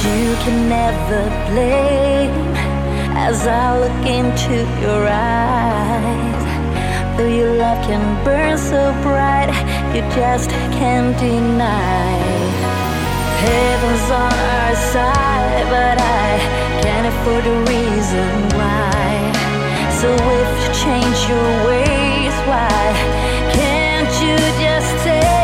You can never blame as I look into your eyes. Though your love can burn so bright, you just can't deny. Heaven's on our side, but I can't afford the reason why. So if you change your ways, why can't you just stay?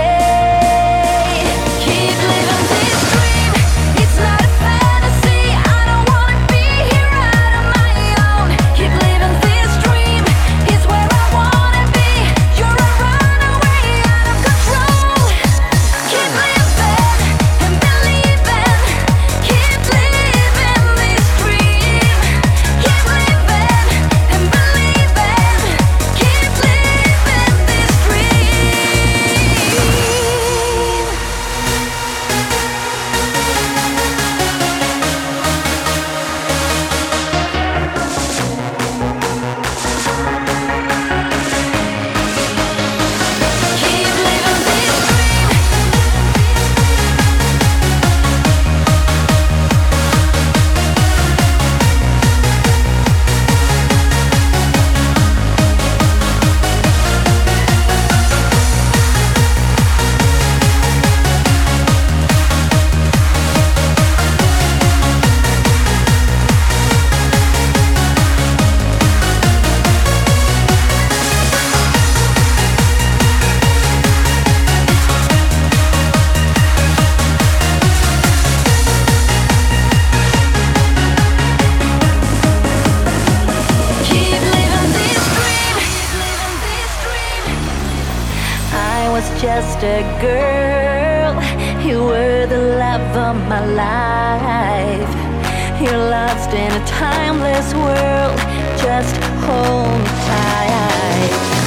Keep living this dream. It's not a fantasy. I don't wanna be here out on my own. Keep living this dream. It's where I wanna be. You're a runaway out of control. Keep living and believing. Keep living this dream. Keep living and believing. Keep living this dream. Keep living this dream. Keep living this dream. I was just a girl. You were the love of my life. You're lost in a timeless world. Just hold me tight.